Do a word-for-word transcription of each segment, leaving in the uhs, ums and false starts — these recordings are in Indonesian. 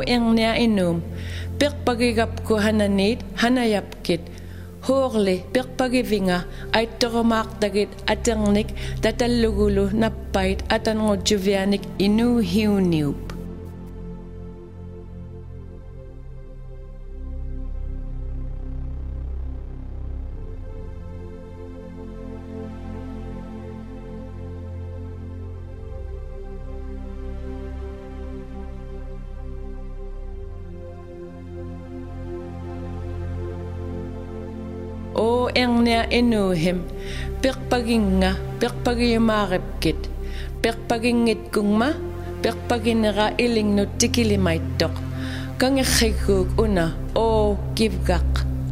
engnia inum perpagigap ko hananit hanayapkit Horli perpagivinga ay toromartagit atangnik tatalugulu napait atangodjuvianik inu hiuniup. O engnia inuhim, perpaginga, perpagiyumaripkit, perpagingit kungma, perpaginera ilingnut tikilimaittok, kangekikuk una o kivgak.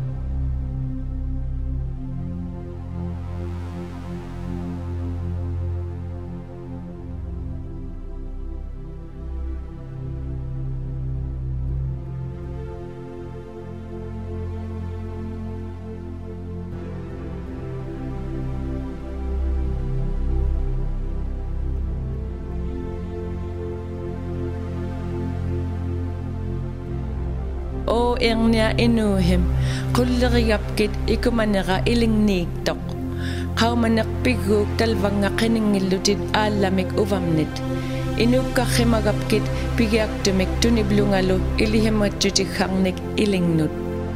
O engnia inuhim, kullerigapkit ikumanera ilingniiktok. Kaumanak piguk talvanga kiningilutid alamik uvamnit. Inukka khimagapkit pigiaktumik tuniblungalo ilihimatjutik hangnik ilingnut.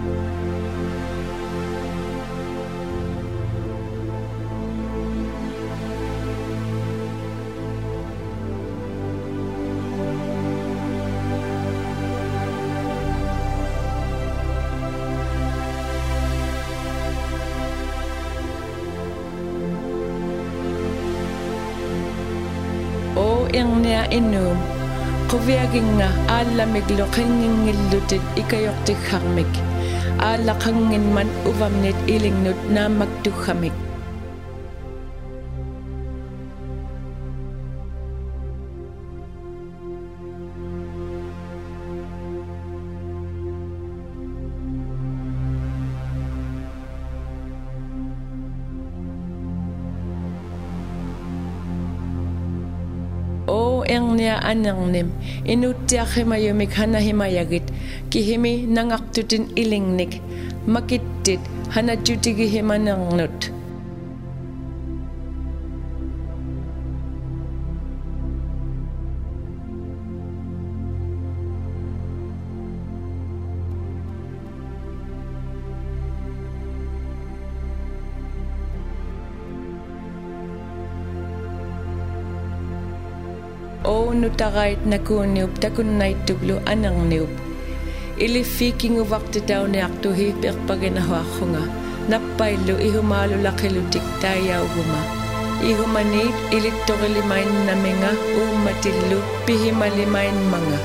O engnia inum, kuviaginga alamiglo kingingilutid ikayoktik hangmik. Ala kangin man uvamnit ilingnut na magtukhamik. O engnia anangnim, inutiakimayumik hanahimayagit, kihimi nangaktutin ilingnik, makittit hanajutigihimanangnut. O nutagait na kuniup takunay tublo anang niup. Ilifiking uvakti daw ni aktuhi perpaginahuako nga. Napaylo ihumalo lakilutik tayaw guma. Ihumanit ilitorilimain na mga umatilo pihimalimain mga.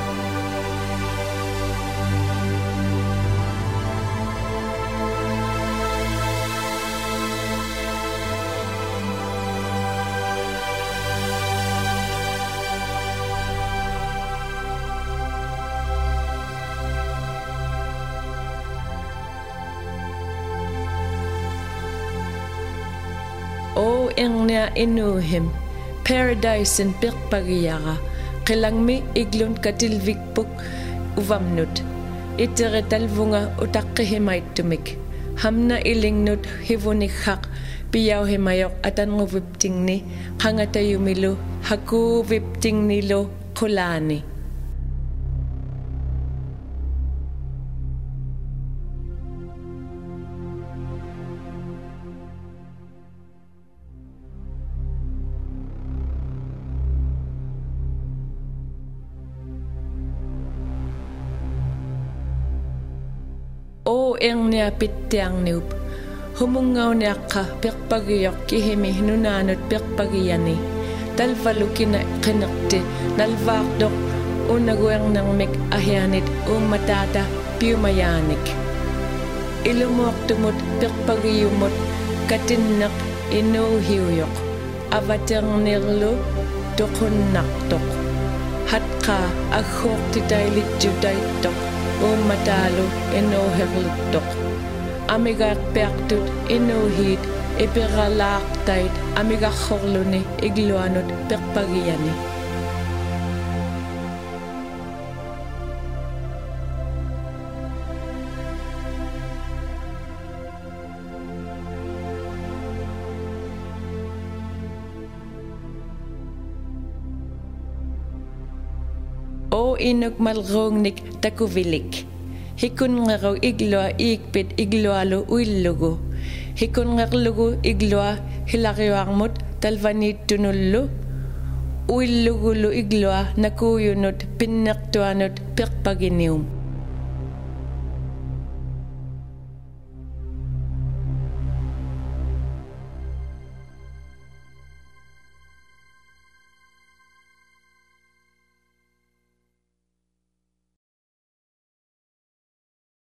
O engnia inuhim, paradise in perpagiyara, kilangmi iglun katilvikpuk uvamnut, itere talvunga utakihimaitumik, hamna ilingnut hivunikhak, piyaw himayok atan nguviptingni, hangatayumilo, haku viptingnilo kulani. O engnia pittiang niup, humungaw niya ka perpagiyok kihimi nunanot perpagiyani, talvalu kina kinakti, nalvakdok unagwang ng mik ahyanit umatata piumayanik. Ilumuak tumot perpagiyumot katinnak inuhiyok, avatang nirlo tokunaktok, hatka akhok titaylit judaytok, umatalo inoherlutok. Amiga pertut inuhit ipiralaktait amiga khorluni igluanut perpagiyani. o inok malrongnik takuvilik. Hikun ngaro igloa ikpit igloalo uillugu. Hikun ngarlugu igloa hilariwarmut talvanit tunullu. Uillugulu igloa nakuyunut pinnertuanut pirpaginium.